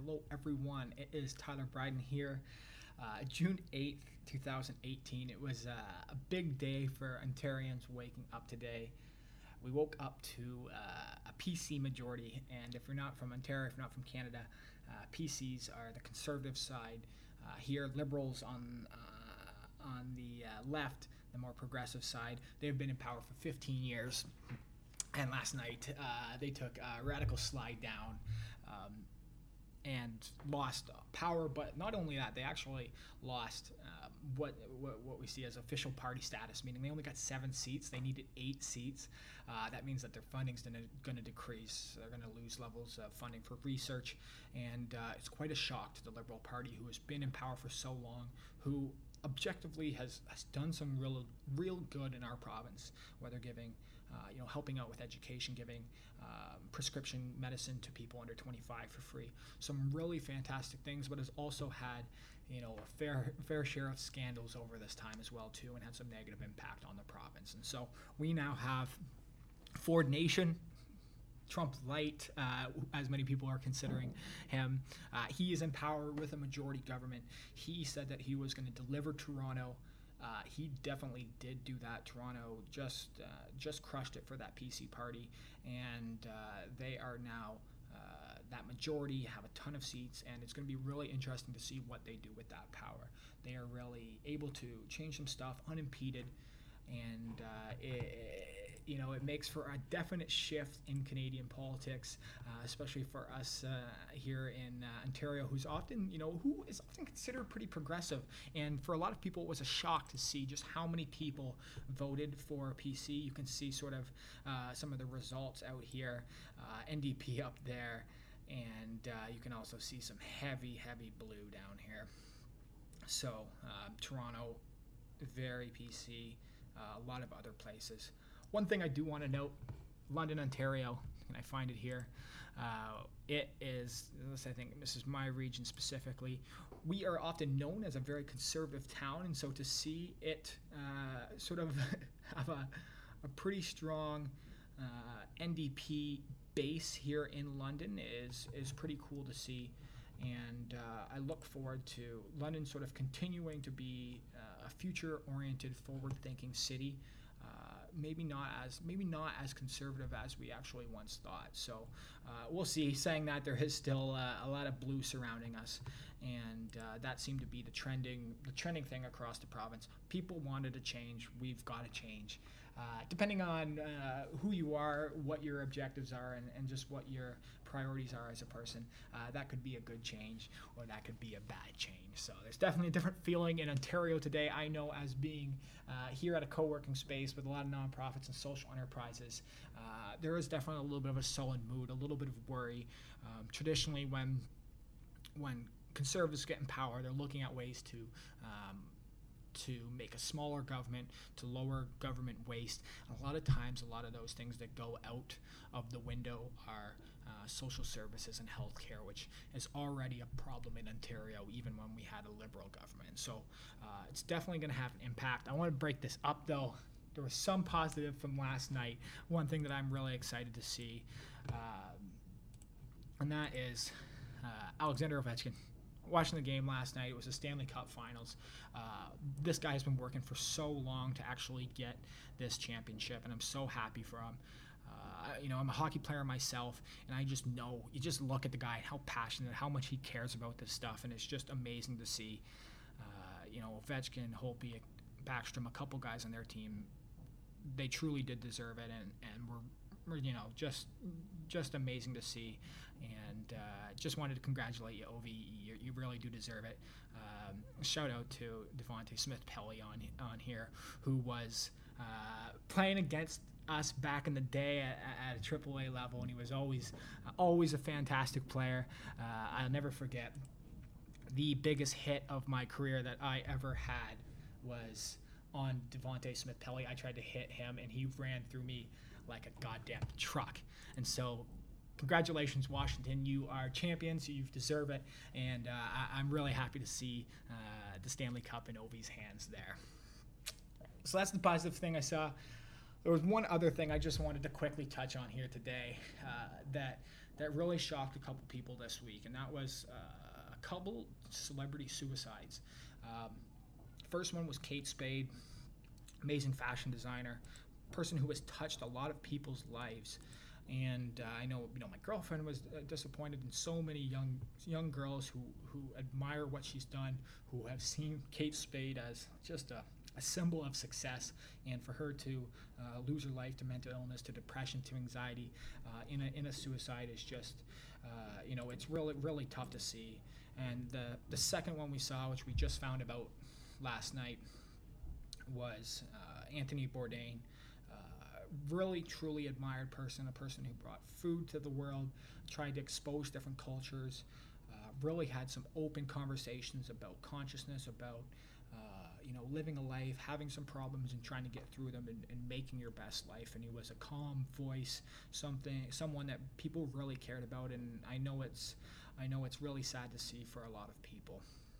Hello, everyone. It is Tyler Bryden here. June 8th, 2018. It was a big day for Ontarians waking up today. We woke up to a PC majority, and if you're not from Ontario, if you're not from Canada, PCs are the conservative side. Here, Liberals on the left, the more progressive side, they've been in power for 15 years. And last night, they took a radical slide down and lost power. But not only that, they actually lost what we see as official party status, meaning they only got 7 seats. They needed 8 seats. That means that their funding's going to decrease. They're going to lose levels of funding for research. And it's quite a shock to the Liberal Party, who has been in power for so long, who objectively has done some real good in our province, whether giving helping out with education, giving prescription medicine to people under 25 for free. Some really fantastic things, but has also had a fair share of scandals over this time as well too, and had some negative impact on the province. And so we now have Ford Nation, Trump Light, as many people are considering him. He is in power with a majority government. He said that he was going to deliver Toronto. He definitely did do that. Toronto just crushed it for that PC party, and they are now that majority, have a ton of seats, and it's going to be really interesting to see what they do with that power. They are really able to change some stuff unimpeded, and it makes for a definite shift in Canadian politics, especially for us here in Ontario, who is often considered pretty progressive. And for a lot of people, it was a shock to see just how many people voted for PC. You can see sort of some of the results out here, NDP up there, and you can also see some heavy blue down here. So Toronto, very PC, a lot of other places. One thing I do want to note, London, Ontario, and I find it here, it is, I think this is my region specifically, we are often known as a very conservative town, and so to see it sort of have a pretty strong NDP base here in London is pretty cool to see. And I look forward to London sort of continuing to be a future-oriented, forward-thinking city. Maybe not as conservative as we actually once thought. So we'll see. Saying that, there is still a lot of blue surrounding us, and that seemed to be the trending thing across the province. People wanted to change. We've got to change. Depending on who you are, what your objectives are, and just what your priorities are as a person, that could be a good change or that could be a bad change. So there's definitely a different feeling in Ontario today. I know, as being here at a co-working space with a lot of nonprofits and social enterprises, there is definitely a little bit of a sullen mood, a little bit of worry. Traditionally, when conservatives get in power, they're looking at ways to make a smaller government, to lower government waste. And a lot of times, a lot of those things that go out of the window are social services and healthcare, which is already a problem in Ontario, even when we had a Liberal government. So it's definitely going to have an impact. I want to break this up, though. There was some positive from last night. One thing that I'm really excited to see, and that is Alexander Ovechkin. Watching the game last night, it was the Stanley Cup Finals. This guy has been working for so long to actually get this championship, and I'm so happy for him. I'm a hockey player myself, and I just know, you just look at the guy, how passionate, how much he cares about this stuff, and it's just amazing to see. Ovechkin, Holtby, Backstrom, a couple guys on their team, they truly did deserve it, and were just amazing to see. And just wanted to congratulate you, Ovi. You really do deserve it. Shout out to Devontae Smith-Pelly on here, who was playing against us back in the day at a AAA level, and he was always a fantastic player. I'll never forget the biggest hit of my career that I ever had was on Devontae Smith-Pelly. I tried to hit him, and he ran through me like a goddamn truck. And so congratulations, Washington. You are champions. You deserve it. And I'm really happy to see the Stanley Cup in Ovi's hands there. So that's the positive thing I saw. There was one other thing I just wanted to quickly touch on here today that really shocked a couple people this week, and that was a couple celebrity suicides. Um, First one was Kate Spade, amazing fashion designer, person who has touched a lot of people's lives. And I know, my girlfriend was disappointed in so many young girls who admire what she's done, who have seen Kate Spade as just a symbol of success, and for her to lose her life to mental illness, to depression, to anxiety, in a suicide is just, it's really tough to see. And the second one we saw, which we just found about last night, was Anthony Bourdain. Really truly admired person, a person who brought food to the world, tried to expose different cultures, really had some open conversations about consciousness, about living a life, having some problems and trying to get through them, and making your best life. And he was a calm voice, someone that people really cared about, and I know it's really sad to see for a lot of people.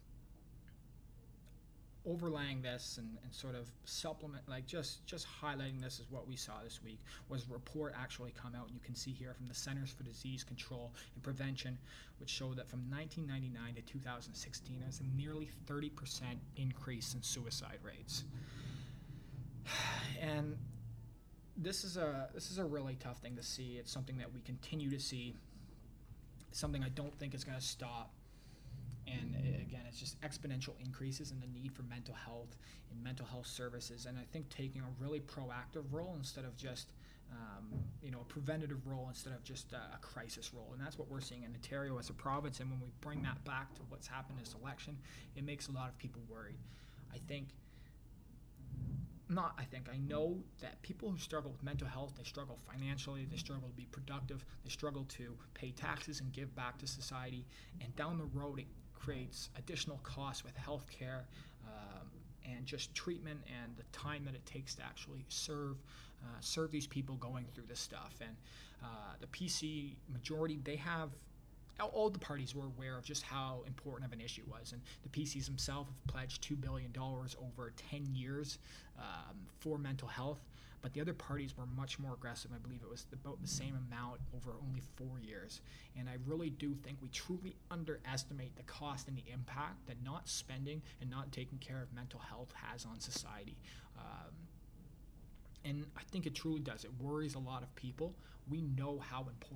Overlaying this and sort of supplement, like just highlighting this as what we saw this week, was a report actually come out, and you can see here from the Centers for Disease Control and Prevention, which showed that from 1999 to 2016 there's a nearly 30% increase in suicide rates. And this is a really tough thing to see. It's something that we continue to see, something I don't think is going to stop. And again, it's just exponential increases in the need for mental health and mental health services. And I think taking a really proactive role instead of just, a preventative role instead of just a crisis role. And that's what we're seeing in Ontario as a province. And when we bring that back to what's happened this election, it makes a lot of people worried. I know that people who struggle with mental health, they struggle financially, they struggle to be productive, they struggle to pay taxes and give back to society. And down the road, it creates additional costs with healthcare and just treatment and the time that it takes to actually serve these people going through this stuff. And the PC majority, all the parties were aware of just how important of an issue it was. And the PCs themselves have pledged $2 billion over 10 years for mental health. But the other parties were much more aggressive. I believe it was about the same amount over only 4 years. And I really do think we truly underestimate the cost and the impact that not spending and not taking care of mental health has on society. And I think it truly does. It worries a lot of people. We know how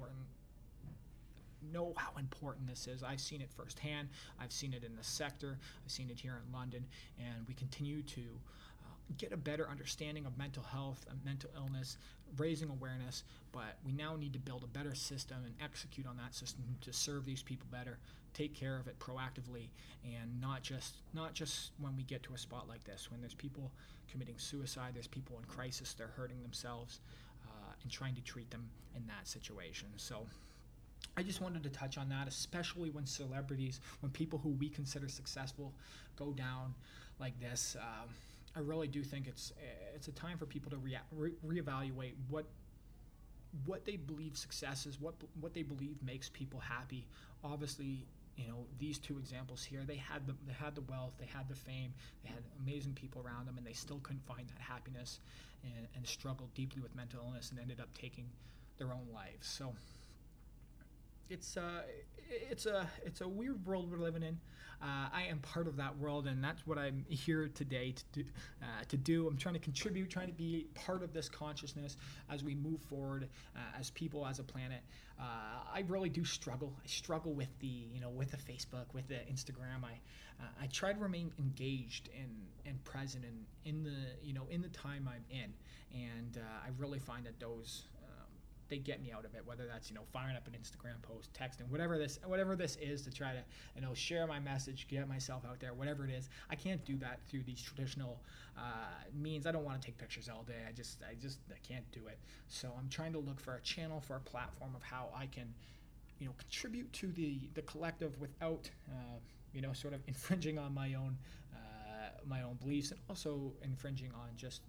important this is. I've seen it firsthand. I've seen it in the sector. I've seen it here in London. And we continue to get a better understanding of mental health and mental illness, raising awareness, but we now need to build a better system and execute on that system to serve these people better, take care of it proactively, and not just when we get to a spot like this, when there's people committing suicide, there's people in crisis, they're hurting themselves, and trying to treat them in that situation. So I just wanted to touch on that, especially when celebrities, when people who we consider successful go down like this. I really do think it's a time for people to reevaluate what they believe success is, what they believe makes people happy. Obviously, these two examples here, they had the wealth, they had the fame, they had amazing people around them, and they still couldn't find that happiness, and struggled deeply with mental illness and ended up taking their own lives. So it's a weird world we're living in. I am part of that world, and that's what I'm here today to do. I'm trying to contribute, trying to be part of this consciousness as we move forward as people, as a planet. I really do struggle. I struggle with the Facebook, with the Instagram. I try to remain engaged and present in the time I'm in, and I really find that those. They get me out of it, whether that's firing up an Instagram post, texting, whatever this is, to try to share my message, get myself out there, whatever it is. I can't do that through these traditional means. I don't want to take pictures all day. I can't do it. So I'm trying to look for a channel, for a platform of how I can contribute to the collective without sort of infringing on my own beliefs, and also infringing on just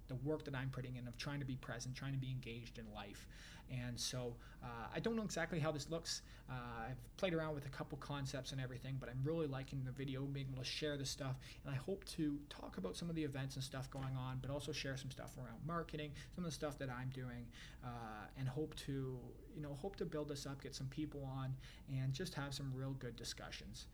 the work that I'm putting in of trying to be present, trying to be engaged in life. And so I don't know exactly how this looks. I've played around with a couple concepts and everything, but I'm really liking the video, being able to share this stuff. And I hope to talk about some of the events and stuff going on, but also share some stuff around marketing, some of the stuff that I'm doing, and hope to build this up, get some people on, and just have some real good discussions.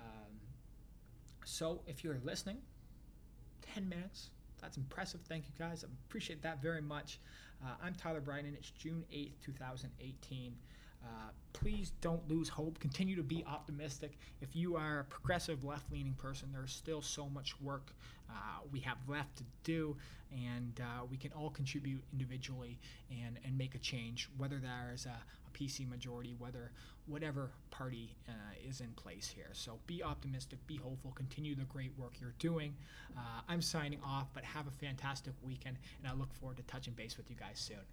So if you're listening, 10 minutes. That's impressive. Thank you, guys. I appreciate that very much. I'm Tyler Bryden. It's June 8th, 2018. Please don't lose hope. Continue to be optimistic. If you are a progressive, left-leaning person, there's still so much work we have left to do, and we can all contribute individually and make a change, whether there is a PC majority, whatever party is in place here. So be optimistic, be hopeful, continue the great work you're doing. I'm signing off, but have a fantastic weekend, and I look forward to touching base with you guys soon.